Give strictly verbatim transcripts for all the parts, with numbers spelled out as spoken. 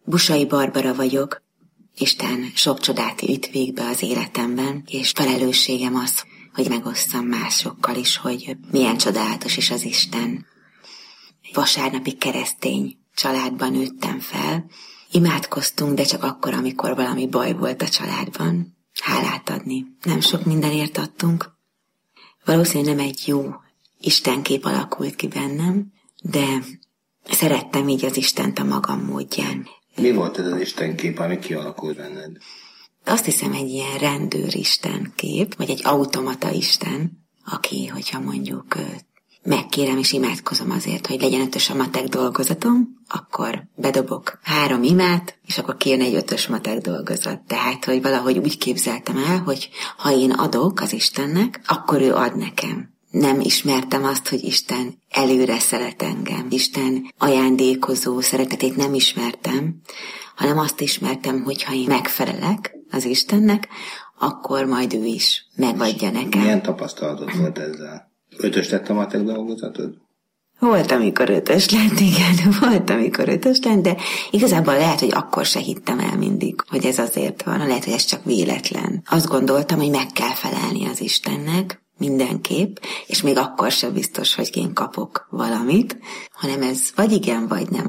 Busai Barbara vagyok. Isten sok csodát vitt végbe az életemben, és felelősségem az, hogy megosszam másokkal is, hogy milyen csodálatos is az Isten. Vasárnapi keresztény családban nőttem fel. Imádkoztunk, de csak akkor, amikor valami baj volt a családban. Hálát adni. Nem sok mindenért adtunk. Valószínűleg nem egy jó istenkép alakult ki bennem, de szerettem így az Istent a magam módján. Mi volt ez az istenkép, ami kialakult benned? Azt hiszem egy ilyen rendőr istenkép, vagy egy automata isten, aki, hogyha mondjuk megkérem és imádkozom azért, hogy legyen ötös a matek dolgozatom, akkor bedobok három imát, és akkor kijön egy ötös matek dolgozat. Tehát, hogy valahogy úgy képzeltem el, hogy ha én adok az Istennek, akkor ő ad nekem. Nem ismertem azt, hogy Isten előre szeret engem. Isten ajándékozó szeretetét nem ismertem, hanem azt ismertem, hogy ha én megfelelek az Istennek, akkor majd ő is megadja nekem. Milyen tapasztalatod volt ezzel? Ötös lett a matek dolgozatod? Volt, amikor ötös lett, igen, volt, amikor ötös lett, de igazából lehet, hogy akkor se hittem el mindig, hogy ez azért van, lehet, hogy ez csak véletlen. Azt gondoltam, hogy meg kell felelni az Istennek, mindenképp, és még akkor sem biztos, hogy én kapok valamit, hanem ez vagy igen, vagy nem.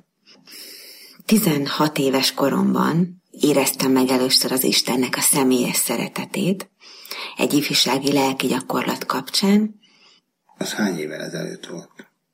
tizenhat éves koromban éreztem meg először az Istennek a személyes szeretetét, egy ifjúsági lelki gyakorlat kapcsán. Az hány évvel ezelőtt volt?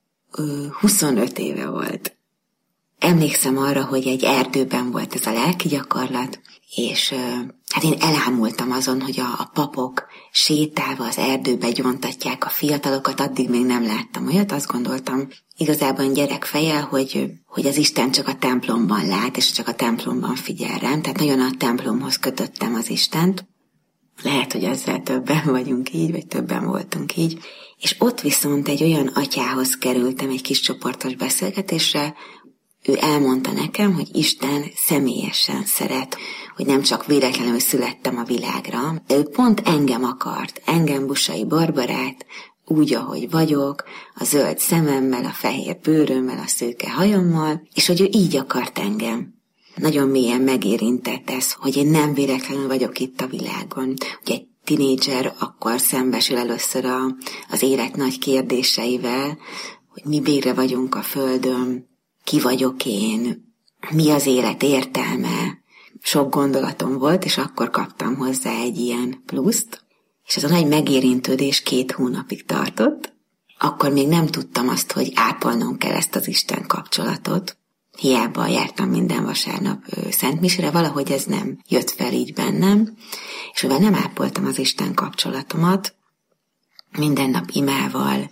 huszonöt éve volt. Emlékszem arra, hogy egy erdőben volt ez a lelki gyakorlat, és hát én elámultam azon, hogy a, a papok sétálva az erdőbe gyontatják a fiatalokat, addig még nem láttam olyat, azt gondoltam igazából gyerekfejjel, hogy, hogy az Isten csak a templomban lát, és csak a templomban figyel rám, tehát nagyon a templomhoz kötöttem az Istent. Lehet, hogy ezzel többen vagyunk így, vagy többen voltunk így. És ott viszont egy olyan atyához kerültem egy kis csoportos beszélgetésre, ő elmondta nekem, hogy Isten személyesen szeret, hogy nem csak véletlenül születtem a világra, de ő pont engem akart, engem Busai Barbarát, úgy, ahogy vagyok, a zöld szememmel, a fehér bőrömmel, a szőke hajammal, és hogy ő így akart engem. Nagyon mélyen megérintett ez, hogy én nem véletlenül vagyok itt a világon. Ugye egy tinédzser akkor szembesül először a, az élet nagy kérdéseivel, hogy mi bére vagyunk a földön, ki vagyok én, mi az élet értelme. Sok gondolatom volt, és akkor kaptam hozzá egy ilyen pluszt, és az a nagy megérintődés két hónapig tartott. Akkor még nem tudtam azt, hogy ápolnom kell ezt az Isten kapcsolatot. Hiába jártam minden vasárnap szentmisére, valahogy ez nem jött fel így bennem, és mivel nem ápoltam az Isten kapcsolatomat, minden nap imával,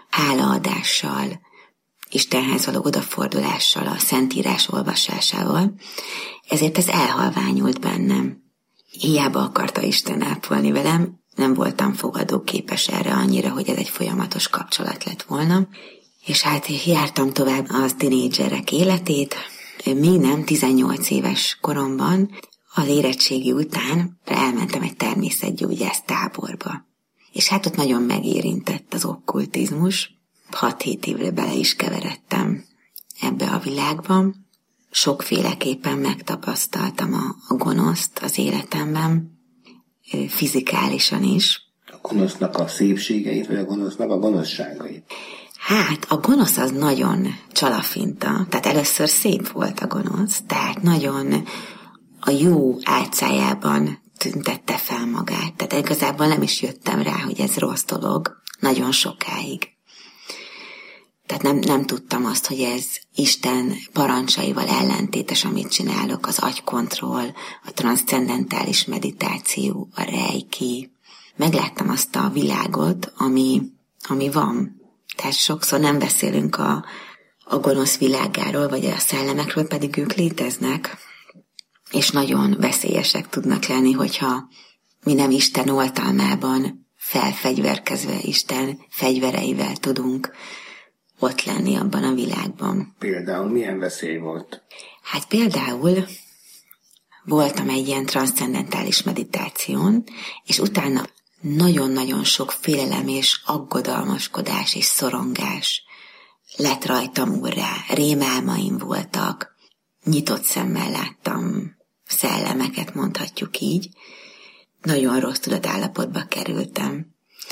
hálaadással, Istenhez való odafordulással, a Szentírás olvasásával, ezért ez elhalványult bennem. Hiába akarta Isten ápolni velem, nem voltam fogadóképes erre annyira, hogy ez egy folyamatos kapcsolat lett volna, és hát jártam tovább az tinédzserek életét, még nem tizennyolc éves koromban, az érettségi után elmentem egy természetgyógyász táborba. És hát ott nagyon megérintett az okkultizmus, hat-hét évre bele is keveredtem ebbe a világban. Sokféleképpen megtapasztaltam a, a gonoszt az életemben, fizikálisan is. A gonosznak a szépségeit, vagy a gonosznak a gonoszságait? Hát a gonosz az nagyon csalafinta, tehát először szép volt a gonosz, tehát nagyon a jó álcájában tüntette fel magát. Tehát igazából nem is jöttem rá, hogy ez rossz dolog, nagyon sokáig. Tehát nem, nem tudtam azt, hogy ez Isten parancsaival ellentétes, amit csinálok, az agykontroll, a transzcendentális meditáció, a reiki. Megláttam azt a világot, ami, ami van. Tehát sokszor nem beszélünk a, a gonosz világáról, vagy a szellemekről, pedig ők léteznek, és nagyon veszélyesek tudnak lenni, hogyha mi nem Isten oltalmában felfegyverkezve Isten fegyvereivel tudunk ott lenni abban a világban. Például milyen veszély volt? Hát például voltam egy ilyen transzcendentális meditáción, és utána nagyon-nagyon sok félelem és aggodalmaskodás és szorongás lett rajtam úrrá. Rémálmaim voltak, nyitott szemmel láttam szellemeket, mondhatjuk így. Nagyon rossz tudatállapotba kerültem.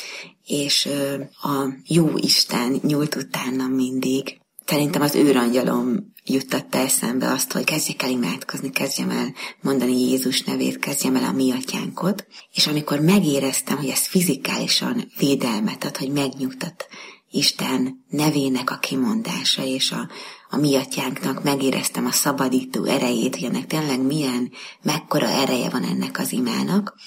És a jó Isten nyúlt utánam mindig. Szerintem az őrangyalom juttatta eszembe azt, hogy kezdjek el imádkozni, kezdjem el mondani Jézus nevét, kezdjem el a mi atyánkot. És amikor megéreztem, hogy ez fizikálisan védelmet ad, hogy megnyugtat Isten nevének a kimondása, és a, a mi atyánknak megéreztem a szabadító erejét, hogy ennek tényleg milyen, mekkora ereje van ennek az imának,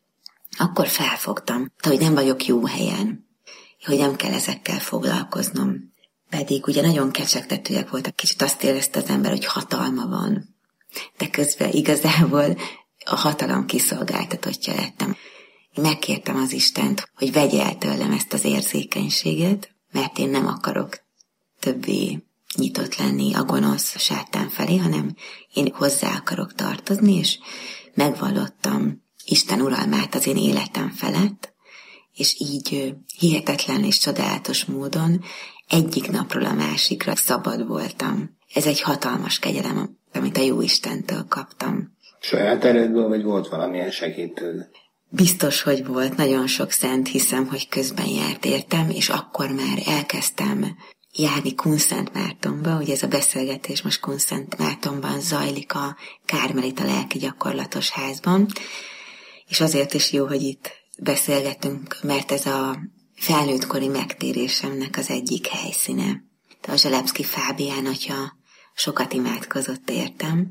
akkor felfogtam, hogy nem vagyok jó helyen, hogy nem kell ezekkel foglalkoznom. Pedig ugye nagyon kecsegtetőek voltak, kicsit azt érezte az ember, hogy hatalma van. De közben igazából a hatalom kiszolgáltatottja lettem. Én megkértem az Istent, hogy vegye el tőlem ezt az érzékenységet, mert én nem akarok többé nyitott lenni a gonosz a sátán felé, hanem én hozzá akarok tartozni, és megvallottam Isten uralmát az én életem felett, és így hihetetlen és csodálatos módon egyik napról a másikra szabad voltam. Ez egy hatalmas kegyelem, amit a jó Istentől kaptam. Saját erődből, vagy volt valamilyen segítőd? Biztos, hogy volt. Nagyon sok szent, hiszem, hogy közben járt értem, és akkor már elkezdtem járni Kunszentmártonba. Ugye ez a beszélgetés most Kunszentmártonban zajlik a Kármelita lelki gyakorlatos házban, és azért is jó, hogy itt beszélgetünk, mert ez a felnőttkori megtérésemnek az egyik helyszíne. De a Zselebszky Fábián atya sokat imádkozott értem,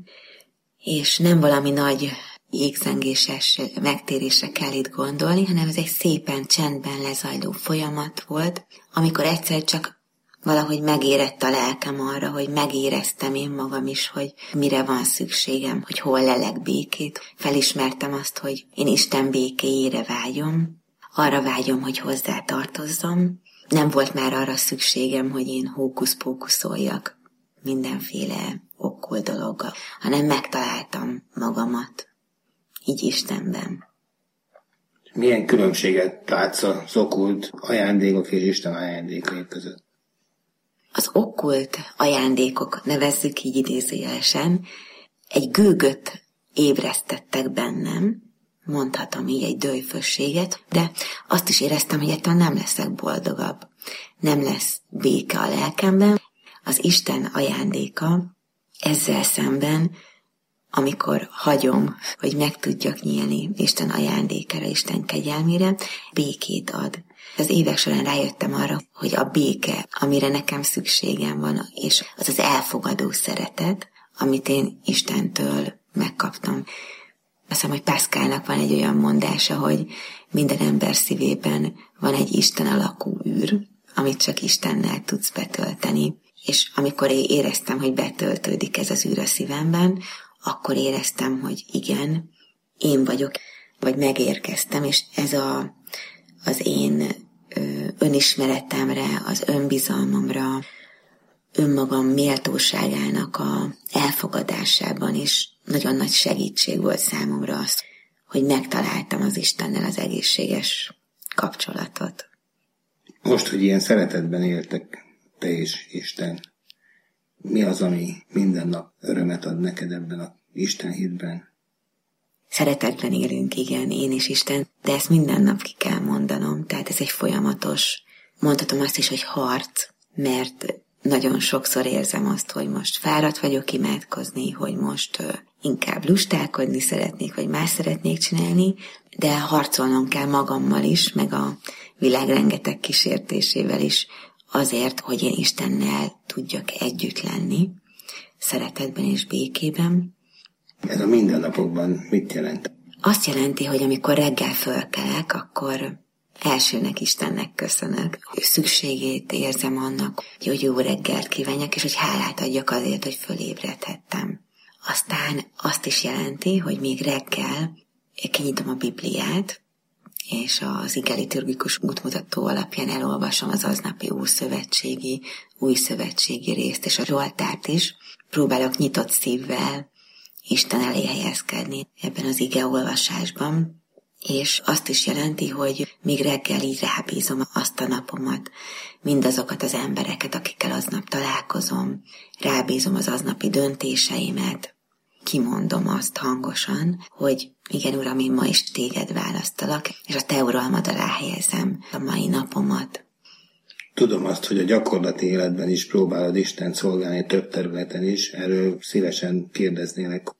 és nem valami nagy jégzengéses megtérésre kell itt gondolni, hanem ez egy szépen csendben lezajló folyamat volt, amikor egyszer csak valahogy megérett a lelkem arra, hogy megéreztem én magam is, hogy mire van szükségem, hogy hol lelek békét. Felismertem azt, hogy én Isten békéjére vágyom, arra vágyom, hogy hozzá tartozzam. Nem volt már arra szükségem, hogy én hókusz-pókuszoljak mindenféle okkul dologgal, hanem megtaláltam magamat, így Istenben. Milyen különbséget látsz az okkult ajándékok és Isten ajándékai között? Az okkult ajándékok, nevezzük így idézőjelesen, egy gőgöt ébresztettek bennem, mondhatom így egy döjfösséget, de azt is éreztem, hogy ettől nem leszek boldogabb. Nem lesz béke a lelkemben. Az Isten ajándéka ezzel szemben, amikor hagyom, hogy meg tudjak nyílni Isten ajándékára, Isten kegyelmére, békét ad. Az évek során rájöttem arra, hogy a béke, amire nekem szükségem van, és az az elfogadó szeretet, amit én Istentől megkaptam. Azt hiszem, hogy Pascalnak van egy olyan mondása, hogy minden ember szívében van egy Isten alakú űr, amit csak Istennel tudsz betölteni. És amikor én éreztem, hogy betöltődik ez az űr a szívemben, akkor éreztem, hogy igen, én vagyok, vagy megérkeztem, és ez a, az én ö, önismeretemre, az önbizalmamra, önmagam méltóságának a elfogadásában is nagyon nagy segítség volt számomra az, hogy megtaláltam az Istennel az egészséges kapcsolatot. Most, hogy ilyen szeretetben éltek te és Isten, mi az, ami minden nap örömet ad neked ebben az Isten hitben? Szeretetben élünk, igen, én és Isten, de ezt minden nap ki kell mondanom, tehát ez egy folyamatos, mondhatom azt is, hogy harc, mert nagyon sokszor érzem azt, hogy most fáradt vagyok imádkozni, hogy most uh, inkább lustálkodni szeretnék, vagy más szeretnék csinálni, de harcolnom kell magammal is, meg a világ rengeteg kísértésével is, azért, hogy én Istennel tudjak együtt lenni, szeretetben és békében. Ez a mindennapokban mit jelent? Azt jelenti, hogy amikor reggel fölkelek, akkor elsőnek Istennek köszönök. Szükségét érzem annak, hogy jó reggelt kívánjak, és hogy hálát adjak azért, hogy fölébredhettem. Aztán azt is jelenti, hogy még reggel kinyitom a Bibliát, és az ige liturgikus útmutató alapján elolvasom az aznapi ószövetségi, újszövetségi részt, és a Zsoltárt is. Próbálok nyitott szívvel Isten elé helyezkedni ebben az ige olvasásban, és azt is jelenti, hogy még reggel így rábízom azt a napomat, mindazokat az embereket, akikkel aznap találkozom, rábízom az aznapi döntéseimet, kimondom azt hangosan, hogy igen, Uram, én ma is téged választalak, és a te uralmad alá helyezem a mai napomat. Tudom azt, hogy a gyakorlati életben is próbálod Istent szolgálni több területen is, erről szívesen kérdeznélek.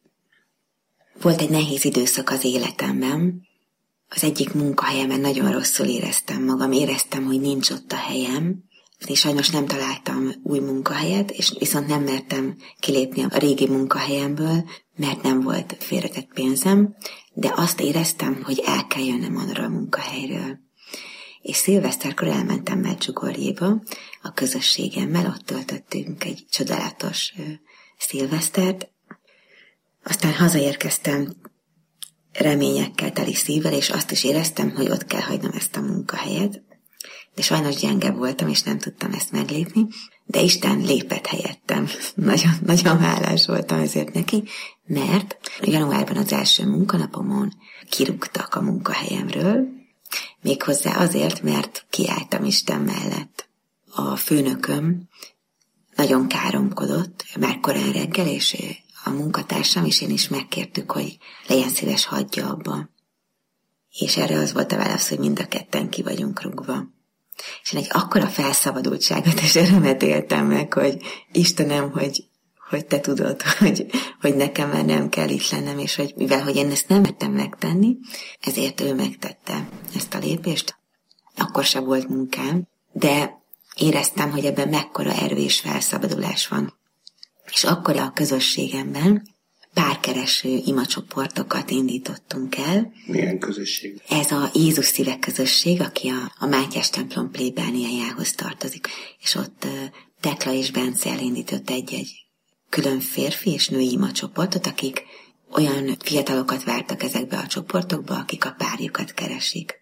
Volt egy nehéz időszak az életemben. Az egyik munkahelyemen nagyon rosszul éreztem magam, éreztem, hogy nincs ott a helyem, és sajnos nem találtam új munkahelyet, és viszont nem mertem kilépni a régi munkahelyemből, mert nem volt félretett pénzem, de azt éreztem, hogy el kell jönnöm arra a munkahelyről. És szilveszterkor elmentem Medjugorjéba a közösségemmel, ott töltöttünk egy csodálatos szilvesztert. Aztán hazaérkeztem reményekkel teli szívvel, és azt is éreztem, hogy ott kell hagynom ezt a munkahelyet. De sajnos gyenge voltam, és nem tudtam ezt meglépni, de Isten lépett helyettem. Nagyon, nagyon hálás voltam ezért neki, mert januárban az első munkanapomon kirúgtak a munkahelyemről, méghozzá azért, mert kiálltam Isten mellett. A főnököm nagyon káromkodott, már korán reggel, és a munkatársam és én is megkértük, hogy legyen szíves, hagyja abba. És erre az volt a válasz, hogy mind a ketten ki vagyunk rúgva. És én egy akkora felszabadultságot és örömet éltem meg, hogy Istenem, hogy, hogy te tudod, hogy, hogy nekem már nem kell itt lennem, és hogy mivel hogy én ezt nem mertem megtenni, ezért ő megtette ezt a lépést. Akkor se volt munkám, de éreztem, hogy ebben mekkora erő és felszabadulás van. És akkor a közösségemben párkereső imacsoportokat indítottunk el. Milyen közösség? Ez a Jézus szíve közösség, aki a, a Mátyás templom plébániájához tartozik. És ott uh, Tekla és Bence elindított egy-egy külön férfi és női imacsoportot, akik olyan fiatalokat vártak ezekbe a csoportokba, akik a párjukat keresik.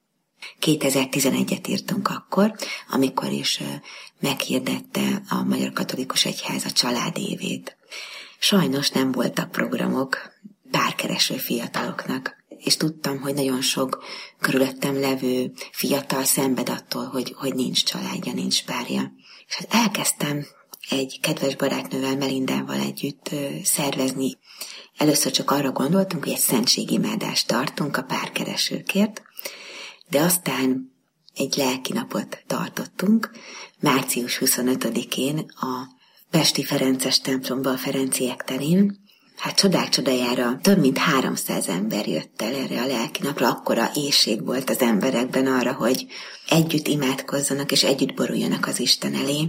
kétezer-tizenegyet írtunk akkor, amikor is uh, meghirdette a Magyar Katolikus Egyház a család évét. Sajnos nem voltak programok párkereső fiataloknak, és tudtam, hogy nagyon sok körülöttem levő fiatal szenved attól, hogy, hogy nincs családja, nincs párja. És hát elkezdtem egy kedves barátnővel, Melindával együtt ö, szervezni. Először csak arra gondoltunk, hogy egy szentségimádást tartunk a párkeresőkért, de aztán egy lelkinapot tartottunk, március huszonötödikén a Pesti Ferences templomba a Ferenciek terén. Hát csodák csodájára több mint háromszáz ember jött el erre a lelkinapra, akkora éhség volt az emberekben arra, hogy együtt imádkozzanak és együtt boruljanak az Isten elé.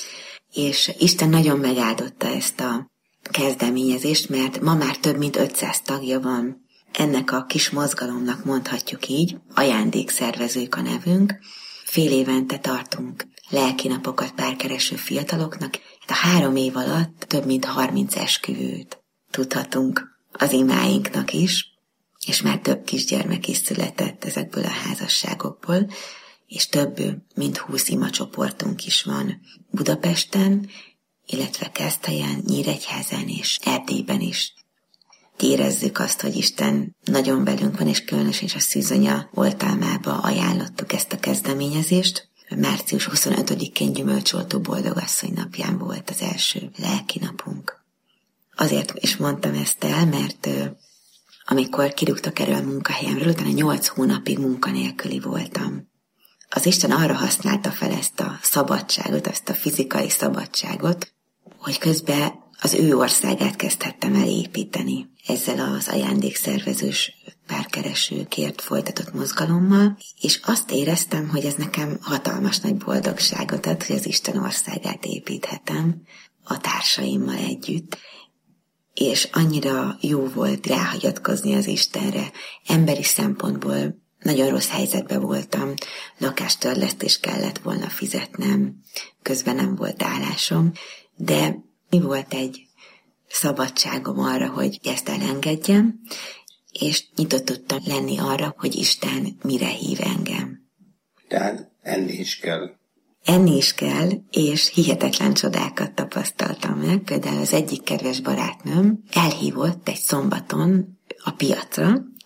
És Isten nagyon megáldotta ezt a kezdeményezést, mert ma már több mint ötszáz tagja van. Ennek a kis mozgalomnak mondhatjuk így, ajándékszervezők a nevünk. Fél évente tartunk lelkinapokat párkereső fiataloknak. Hát a három év alatt több mint harminc esküvőt tudhatunk az imáinknak is, és már több kisgyermek is született ezekből a házasságokból, és több mint húsz imacsoportunk is van Budapesten, illetve Keszthelyen, Nyíregyházán és Erdélyben is. Érezzük azt, hogy Isten nagyon velünk van, és különösen is a Szűzanya oltalmába ajánlottuk ezt a kezdeményezést. március huszonötödikén Gyümölcsoltó Boldogasszony napján volt az első lelkinapunk. Azért is mondtam ezt el, mert ö, amikor kirúgtak erről a munkahelyemről, utána nyolc hónapig munkanélküli voltam. Az Isten arra használta fel ezt a szabadságot, ezt a fizikai szabadságot, hogy közben az ő országát kezdhettem el építeni ezzel az ajándékszervezős párkeresőkért folytatott mozgalommal, és azt éreztem, hogy ez nekem hatalmas nagy boldogságot ad, hogy az Isten országát építhetem a társaimmal együtt, és annyira jó volt ráhagyatkozni az Istenre. Emberi szempontból nagyon rossz helyzetben voltam, lakástörlesztést kellett volna fizetnem, közben nem volt állásom, de mi volt egy szabadságom arra, hogy ezt elengedjem, és nyitott tudtam lenni arra, hogy Isten mire hív engem. Tehát enni is kell. Enni is kell, és hihetetlen csodákat tapasztaltam meg. Például az egyik kedves barátnőm elhívott egy szombaton a piacra,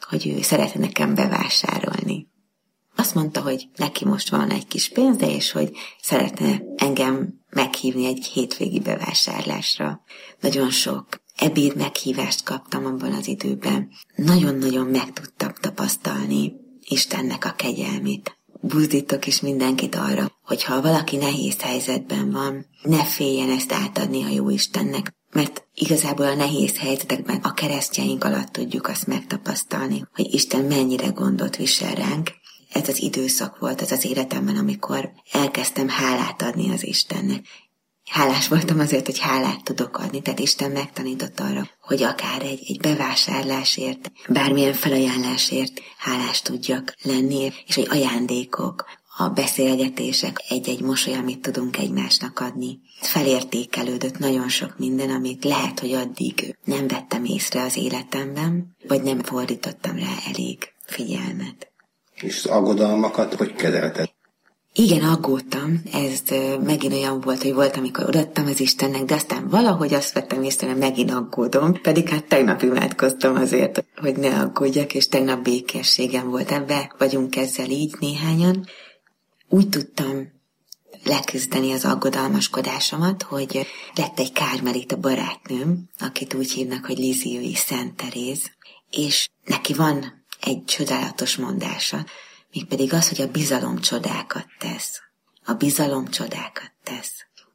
hogy ő szeretne nekem bevásárolni. Azt mondta, hogy neki most van egy kis pénze, és hogy szeretne engem meghívni egy hétvégi bevásárlásra. Nagyon sok ebéd meghívást kaptam abban az időben. Nagyon-nagyon meg tudtam tapasztalni Istennek a kegyelmét. Buzdítok is mindenkit arra, hogy ha valaki nehéz helyzetben van, ne féljen ezt átadni a jó Istennek, mert igazából a nehéz helyzetekben a keresztjeink alatt tudjuk azt megtapasztalni, hogy Isten mennyire gondot visel ránk. Ez az időszak volt az az életemben, amikor elkezdtem hálát adni az Istennek. Hálás voltam azért, hogy hálát tudok adni, tehát Isten megtanított arra, hogy akár egy, egy bevásárlásért, bármilyen felajánlásért hálás tudjak lenni, és hogy ajándékok, a beszélgetések, egy-egy mosoly, amit tudunk egymásnak adni. Felértékelődött nagyon sok minden, amit lehet, hogy addig nem vettem észre az életemben, vagy nem fordítottam rá elég figyelmet. És az aggodalmakat hogy kezelted? Igen, aggódtam. Ez megint olyan volt, hogy volt, amikor odaadtam az Istennek, de aztán valahogy azt vettem észre, hogy megint aggódom. Pedig hát tegnap imádkoztam azért, hogy ne aggódjak, és tegnap békességem volt. Ebbe vagyunk ezzel így néhányan. Úgy tudtam leküzdeni az aggodalmaskodásomat, hogy lett egy kármelita barátnőm, akit úgy hívnak, hogy Liziói Szent Teréz, és neki van egy csodálatos mondása, mégpedig az, hogy a bizalom csodákat tesz. A bizalom csodákat tesz.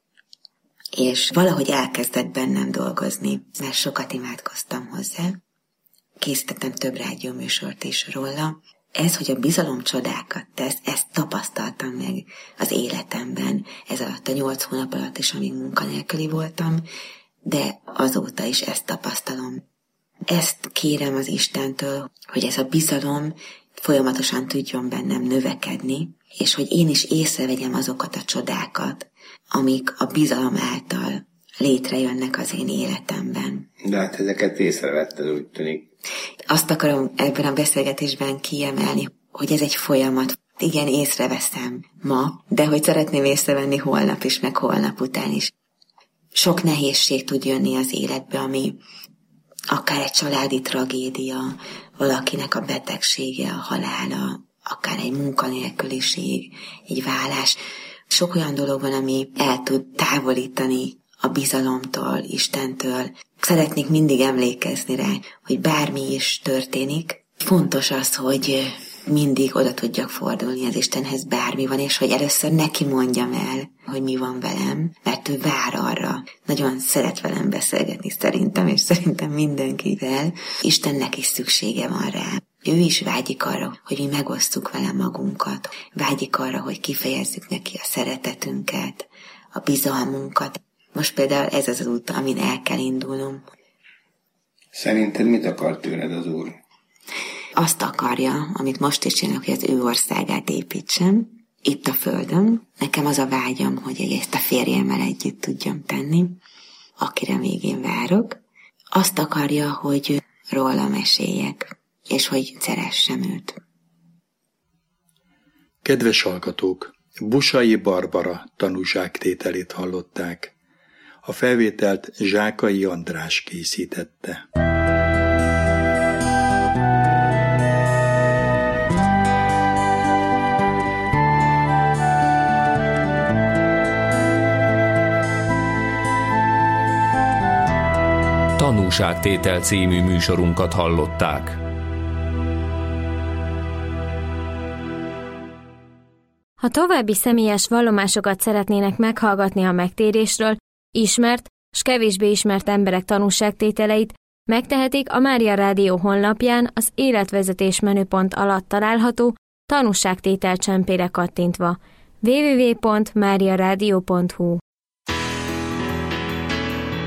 És valahogy elkezdett bennem dolgozni, mert sokat imádkoztam hozzá. Készítettem több rádióműsort is róla. Ez, hogy a bizalom csodákat tesz, ezt tapasztaltam meg az életemben, ez alatt a nyolc hónap alatt is, amíg munkanélküli voltam, de azóta is ezt tapasztalom. Ezt kérem az Istentől, hogy ez a bizalom folyamatosan tudjon bennem növekedni, és hogy én is észrevegyem azokat a csodákat, amik a bizalom által létrejönnek az én életemben. De hát ezeket észrevetted, úgy tűnik. Azt akarom ebben a beszélgetésben kiemelni, hogy ez egy folyamat. Igen, észreveszem ma, de hogy szeretném észrevenni holnap is, meg holnap után is. Sok nehézség tud jönni az életbe, ami akár egy családi tragédia, valakinek a betegsége, a halála, akár egy munkanélküliség, egy válás. Sok olyan dolog van, ami el tud távolítani a bizalomtól, Istentől. Szeretnék mindig emlékezni rá, hogy bármi is történik, fontos az, hogy mindig oda tudjak fordulni az Istenhez, bármi van, és hogy először neki mondjam el, hogy mi van velem, mert ő vár arra. Nagyon szeret velem beszélgetni szerintem, és szerintem mindenkivel. Istennek is szüksége van rá. Ő is vágyik arra, hogy mi megosztjuk vele magunkat. Vágyik arra, hogy kifejezzük neki a szeretetünket, a bizalmunkat. Most például ez az az út, amin el kell indulnom. Szerinted mit akar tőled az Úr? Azt akarja, amit most is csinálok, hogy az ő országát építsem, itt a földön. Nekem az a vágyam, hogy ezt a férjemmel együtt tudjam tenni, akire még én várok. Azt akarja, hogy róla meséljek, és hogy szeressem őt. Kedves hallgatók, Busai Barbara tanúságtételét hallották. A felvételt Zsákai András készítette. Tanúságtétel című műsorunkat hallották. Ha további személyes vallomásokat szeretnének meghallgatni a megtérésről, ismert s kevésbé ismert emberek tanúságtételeit, megtehetik a Mária Rádió honlapján az életvezetés menüpont alatt található tanúságtétel csempére kattintva. double-u double-u double-u pont mária rádió pont hu